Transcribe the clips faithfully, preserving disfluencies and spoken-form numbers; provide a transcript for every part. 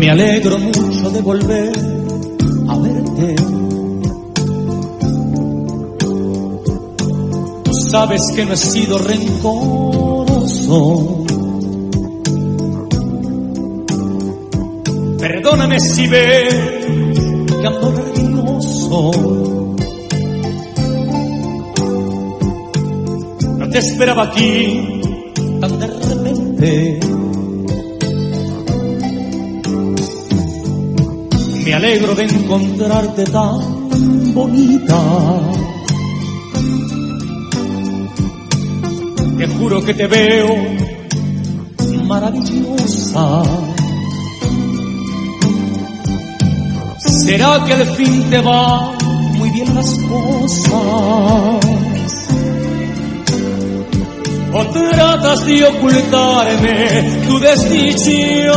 Me alegro mucho de volver a verte. Tú sabes que no he sido rencoroso. Perdóname si ves que ando nervioso. No te esperaba aquí tan de repente. Me alegro de encontrarte tan bonita. Te juro que te veo maravillosa. ¿Será que al fin te van muy bien las cosas? ¿O tratas de ocultarme tu desdicha?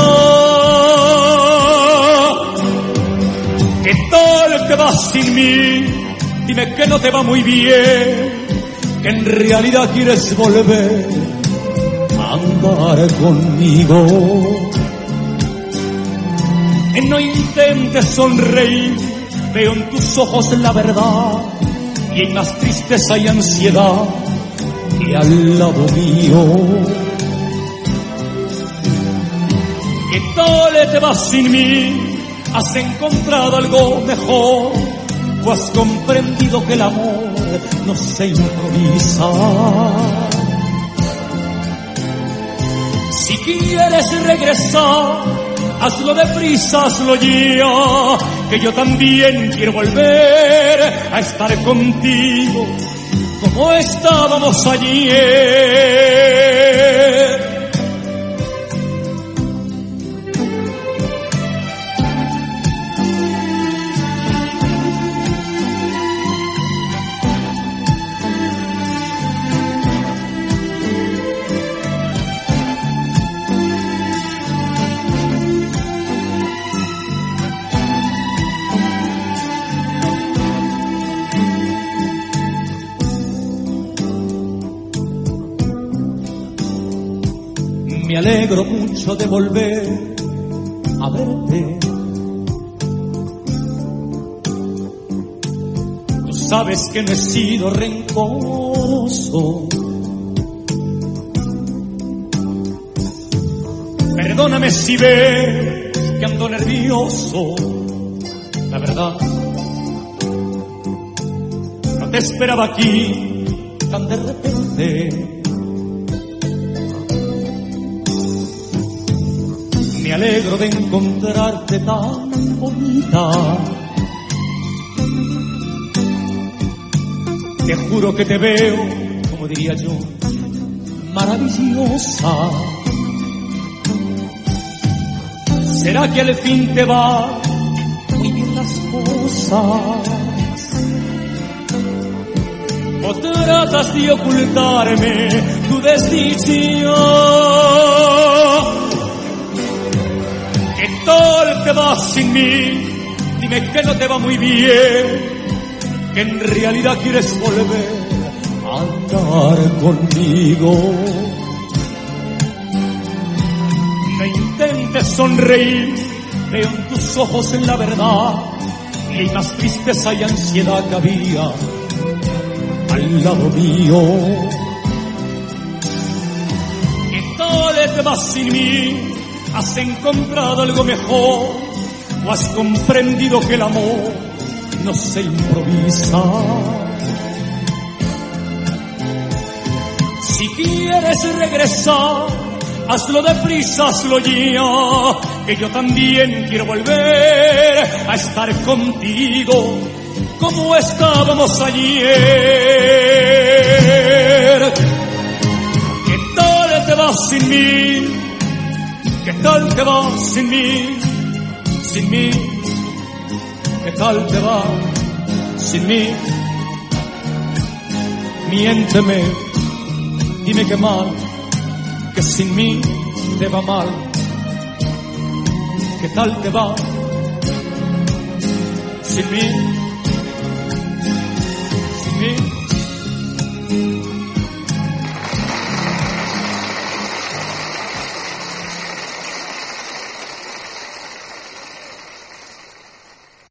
¿Qué tal te vas sin mí? Dime que no te va muy bien, que en realidad quieres volver a andar conmigo. No intentes sonreír, veo en tus ojos la verdad, y hay más tristeza y ansiedad que al lado mío. ¿Qué tal te vas sin mí? ¿Has encontrado algo mejor? ¿O has comprendido que el amor no se improvisa? Si quieres regresar, hazlo deprisa, hazlo ya, que yo también quiero volver a estar contigo como estábamos ayer. Me alegro mucho de volver a verte. Tú sabes que no he sido rencoroso. Perdóname si ves que ando nervioso. La verdad, no te esperaba aquí tan de repente. Me alegro de encontrarte tan bonita. Te juro que te veo, como diría yo, maravillosa. ¿Será que al fin te va muy bien las cosas? ¿O tratas de ocultarme tu desdicha? ¿Qué tal te vas sin mí? Dime que no te va muy bien, que en realidad quieres volver a andar conmigo. No intentes sonreír, veo en tus ojos en la verdad, y hay más tristeza y ansiedad que había al lado mío. ¿Qué tal te vas sin mí? ¿Has encontrado algo mejor? ¿O has comprendido que el amor no se improvisa? Si quieres regresar, hazlo deprisa, hazlo ya, que yo también quiero volver a estar contigo como estábamos ayer. ¿Qué tal te vas sin mí? ¿Qué tal te va sin mí? Sin mí. ¿Qué tal te va sin mí? Miénteme, dime que mal, que sin mí te va mal. ¿Qué tal te va sin mí?